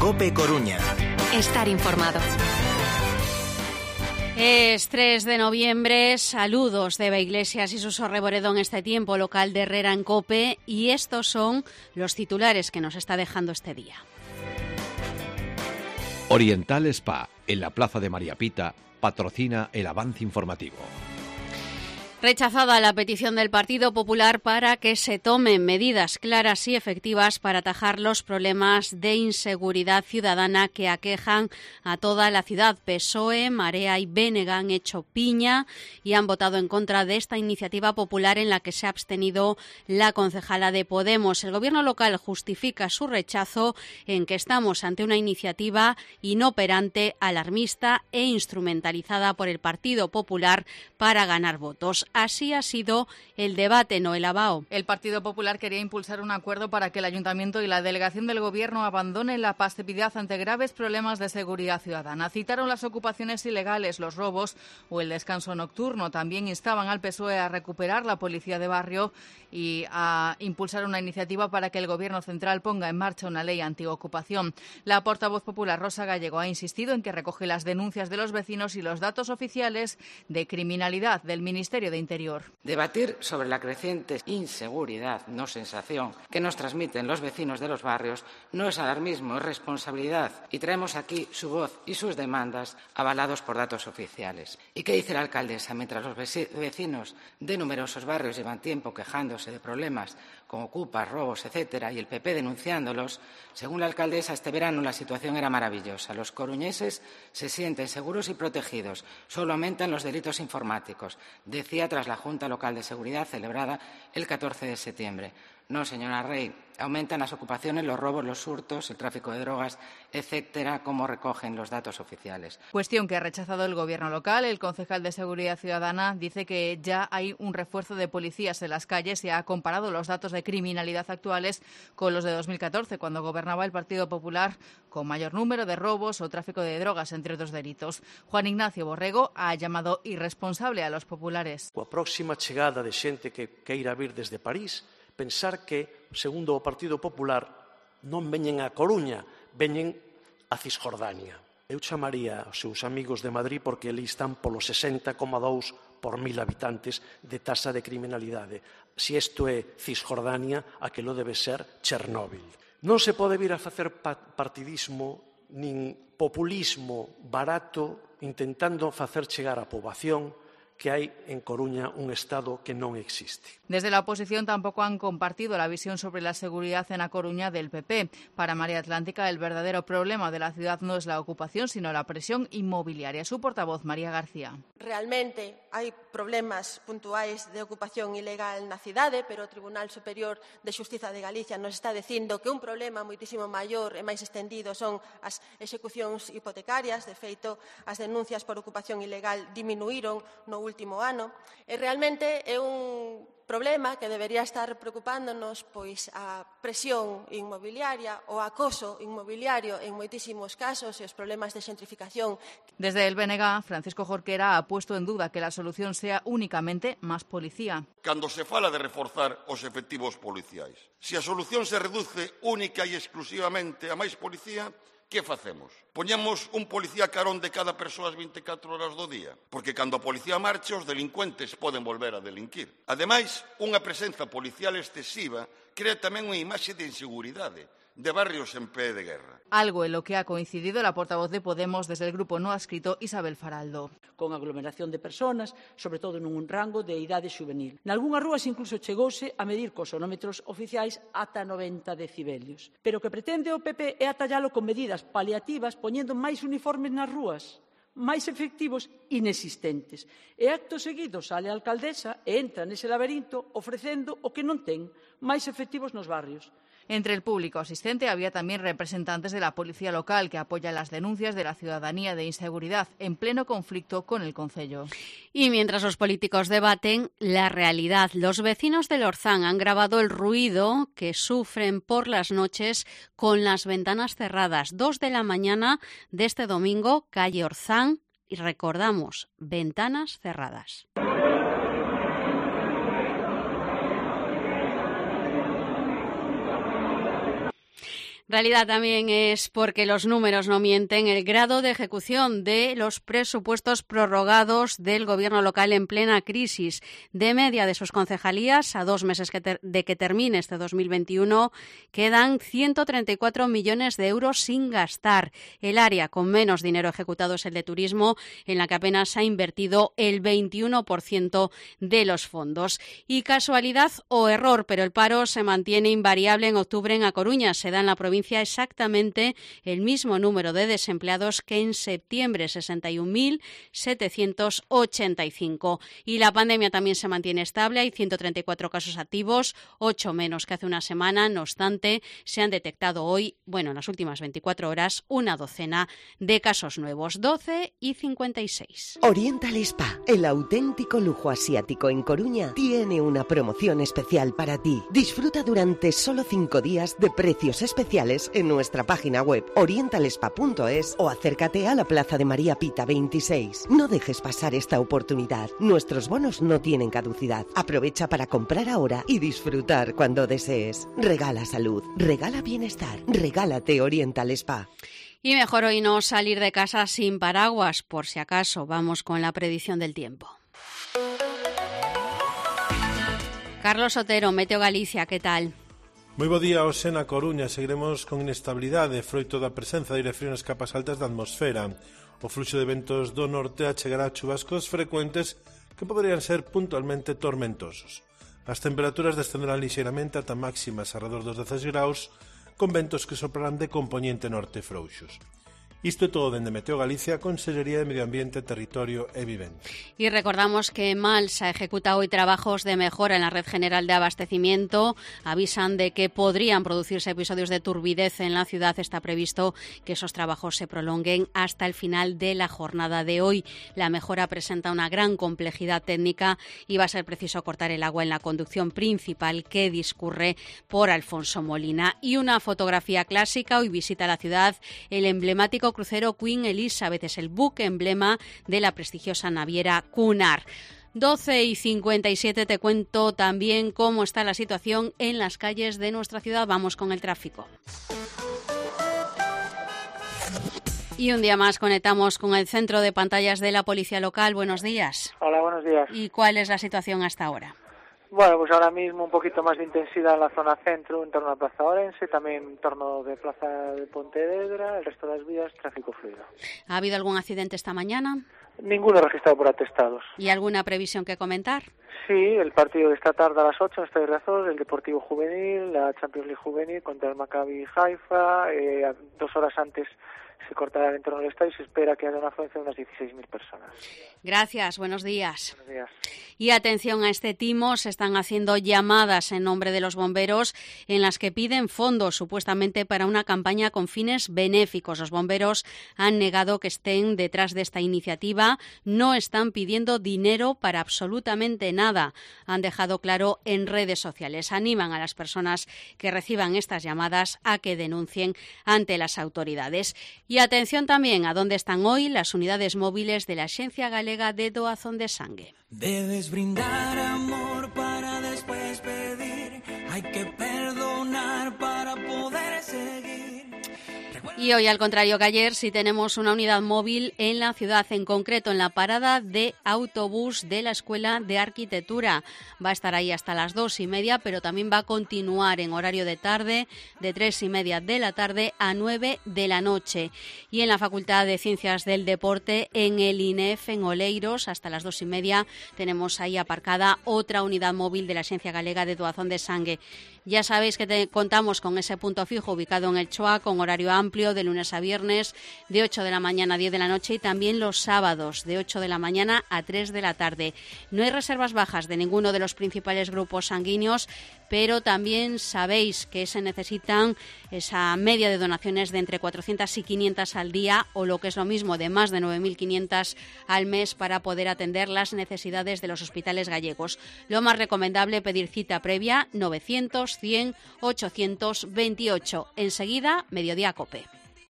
COPE Coruña. Estar informado. Es 3 de noviembre, saludos de Eva Iglesias y Suso Reboredo en este tiempo local de Herrera en COPE, y estos son los titulares que nos está dejando este día. Oriental Spa, en la Plaza de María Pita, patrocina el avance informativo. Rechazada la petición del Partido Popular para que se tomen medidas claras y efectivas para atajar los problemas de inseguridad ciudadana que aquejan a toda la ciudad. PSOE, Marea y BNG han hecho piña y han votado en contra de esta iniciativa popular en la que se ha abstenido la concejala de Podemos. El Gobierno local justifica su rechazo en que estamos ante una iniciativa inoperante, alarmista e instrumentalizada por el Partido Popular para ganar votos. Así ha sido el debate, Noel Abao. El Partido Popular quería impulsar un acuerdo para que el Ayuntamiento y la delegación del Gobierno abandonen la pasividad ante graves problemas de seguridad ciudadana. Citaron las ocupaciones ilegales, los robos o el descanso nocturno. También instaban al PSOE a recuperar la policía de barrio y a impulsar una iniciativa para que el Gobierno central ponga en marcha una ley antiocupación. La portavoz popular Rosa Gallego ha insistido en que recoge las denuncias de los vecinos y los datos oficiales de criminalidad del Ministerio de Interior. Debatir sobre la creciente inseguridad, no sensación, que nos transmiten los vecinos de los barrios no es alarmismo, es responsabilidad, y traemos aquí su voz y sus demandas avalados por datos oficiales. ¿Y qué dice la alcaldesa? Mientras los vecinos de numerosos barrios llevan tiempo quejándose de problemas con ocupas, robos, etcétera, y el PP denunciándolos, según la alcaldesa, este verano la situación era maravillosa. Los coruñeses se sienten seguros y protegidos. Solo aumentan los delitos informáticos, decía tras la Junta Local de Seguridad celebrada el 14 de septiembre. No, señora Rey, aumentan las ocupaciones, los robos, los hurtos, el tráfico de drogas, etcétera, como recogen los datos oficiales. Cuestión que ha rechazado el Gobierno local. El concejal de Seguridad Ciudadana dice que ya hay un refuerzo de policías en las calles y ha comparado los datos de criminalidad actuales con los de 2014, cuando gobernaba el Partido Popular, con mayor número de robos o tráfico de drogas, entre otros delitos. Juan Ignacio Borrego ha llamado irresponsable a los populares. A próxima chegada de xente que queira vir desde París, pensar que, segundo o Partido Popular, non veñen a Coruña, veñen a Cisjordania. Eu chamaría aos seus amigos de Madrid porque ali están polo 60,2 por 1000 habitantes de tasa de criminalidade. Se isto é Cisjordania, aquilo debe ser Chernóbil. Non se pode vir a facer partidismo nin populismo barato intentando facer chegar á poboación que hai en Coruña un Estado que non existe. Desde la oposición tampoco han compartido la visión sobre la seguridad en A Coruña del PP. Para Marea Atlántica, el verdadero problema de la ciudad no es la ocupación, sino la presión inmobiliaria. Su portavoz, María García. Realmente hai problemas puntuais de ocupación ilegal na cidade, pero o Tribunal Superior de Xustiza de Galicia nos está dicindo que un problema moitísimo maior e máis extendido son as execucións hipotecarias. De feito, as denuncias por ocupación ilegal diminuíron no último ano, e realmente é un problema que debería estar preocupándonos pois a presión inmobiliaria, o acoso inmobiliario en moitísimos casos e os problemas de xentrificación. Desde el BNG, Francisco Jorquera ha puesto en duda que la solución sea únicamente más policía. Cando se fala de reforzar os efectivos policiais, se a solución se reduce única e exclusivamente a máis policía, que facemos? Poñemos un policía carón de cada persoa as 24 horas do día? Porque cando a policía marcha, os delincuentes poden volver a delinquir. Ademais, unha presenza policial excesiva crea tamén unha imaxe de inseguridade, de barrios en pé de guerra. Algo en lo que ha coincidido la portavoz de Podemos desde el grupo no adscrito, Isabel Faraldo. Con aglomeración de personas, sobre todo nun rango de idade xuvenil. Nalgúnas rúas incluso chegouse a medir cos sonómetros oficiais ata 90 decibelios. Pero o que pretende o PP é atallalo con medidas paliativas, poñendo máis uniformes nas rúas, máis efectivos inexistentes. E acto seguido sale a alcaldesa e entra nese laberinto ofrecendo o que non ten, máis efectivos nos barrios. Entre el público asistente había también representantes de la policía local que apoyan las denuncias de la ciudadanía de inseguridad en pleno conflicto con el concello. Y mientras los políticos debaten la realidad, los vecinos del Orzán han grabado el ruido que sufren por las noches con las ventanas cerradas. 2 de la mañana de este domingo, calle Orzán, y recordamos, ventanas cerradas. Realidad también es, porque los números no mienten, el grado de ejecución de los presupuestos prorrogados del Gobierno local en plena crisis. De media de sus concejalías, a 2 meses de que termine este 2021, quedan 134 millones de euros sin gastar. El área con menos dinero ejecutado es el de turismo, en la que apenas ha invertido el 21% de los fondos. Y casualidad o error, pero el paro se mantiene invariable en octubre en A Coruña. Se da en la provincia exactamente el mismo número de desempleados que en septiembre, 61.785. Y la pandemia también se mantiene estable. Hay 134 casos activos, 8 menos que hace una semana. No obstante, se han detectado hoy, en las últimas 24 horas, una docena de casos nuevos, 12:56. Oriental Spa, el auténtico lujo asiático en Coruña, tiene una promoción especial para ti. Disfruta durante solo 5 días de precios especiales en nuestra página web orientalspa.es o acércate a la Plaza de María Pita 26. No dejes pasar esta oportunidad. Nuestros bonos no tienen caducidad. Aprovecha para comprar ahora y disfrutar cuando desees. Regala salud, regala bienestar, regálate Oriental Spa. Y mejor hoy no salir de casa sin paraguas, por si acaso. Vamos con la predicción del tiempo. Carlos Otero, Meteo Galicia, ¿qué tal? Moi bo día hoxe na Coruña. Seguiremos con inestabilidade froito da presenza de aire frío nas capas altas da atmosfera. O fluxo de ventos do norte achegará chubascos frecuentes que poderían ser puntualmente tormentosos. As temperaturas descenderán lixeiramente ata máximas arredor dos 16 graus, con ventos que soprarán de compoñente norte frouxos. Isto é todo dende Meteo Galicia, Consellería de Medio Ambiente, Territorio e Vivenda. Y recordamos que Malsa ejecuta hoy trabajos de mejora en la red general de abastecimiento. Avisan de que podrían producirse episodios de turbidez en la ciudad. Está previsto que esos trabajos se prolonguen hasta el final de la jornada de hoy. La mejora presenta una gran complejidad técnica y va a ser preciso cortar el agua en la conducción principal que discurre por Alfonso Molina. Y una fotografía clásica. Hoy visita la ciudad el emblemático crucero Queen Elizabeth, es el buque emblema de la prestigiosa naviera Cunard. 12:57, te cuento también cómo está la situación en las calles de nuestra ciudad. Vamos con el tráfico. Y un día más conectamos con el centro de pantallas de la Policía Local. Buenos días. Hola, buenos días. ¿Y cuál es la situación hasta ahora? Bueno, pues ahora mismo un poquito más de intensidad en la zona centro, en torno a Plaza Orense, también en torno de Plaza de Pontevedra, el resto de las vías, tráfico fluido. ¿Ha habido algún accidente esta mañana? Ninguno registrado por atestados. ¿Y alguna previsión que comentar? Sí, el partido de esta tarde a las 8 en Estadio Riazor, el Deportivo Juvenil, la Champions League Juvenil contra el Maccabi Haifa, 2 horas antes se cortará el entorno del estadio y se espera que haya una afluencia de unas 16.000 personas. Gracias, buenos días. Buenos días. Y atención a este timo, se están haciendo llamadas en nombre de los bomberos en las que piden fondos supuestamente para una campaña con fines benéficos. Los bomberos han negado que estén detrás de esta iniciativa, no están pidiendo dinero para absolutamente nada. Han dejado claro en redes sociales. Animan a las personas que reciban estas llamadas a que denuncien ante las autoridades. Y atención también a dónde están hoy las unidades móviles de la Axencia Galega de Doazón de Sangue. Debes brindar amor para después pedir, hay que perdonar para poder seguir. Y hoy, al contrario que ayer, sí tenemos una unidad móvil en la ciudad, en concreto en la parada de autobús de la Escuela de Arquitectura. Va a estar ahí hasta las 2:30, pero también va a continuar en horario de tarde, de 3:30 de la tarde a 9 de la noche. Y en la Facultad de Ciencias del Deporte, en el INEF, en Oleiros, hasta las 2:30, tenemos ahí aparcada otra unidad móvil de la Axencia Galega de Doazón de Sangue. Ya sabéis que contamos con ese punto fijo ubicado en el Choa, con horario amplio de lunes a viernes, de 8 de la mañana a 10 de la noche, y también los sábados, de 8 de la mañana a 3 de la tarde. No hay reservas bajas de ninguno de los principales grupos sanguíneos, pero también sabéis que se necesitan esa media de donaciones de entre 400 y 500 al día, o lo que es lo mismo, de más de 9.500 al mes, para poder atender las necesidades de los hospitales gallegos. Lo más recomendable, pedir cita previa, 900 100 828. Enseguida, Mediodía Cope.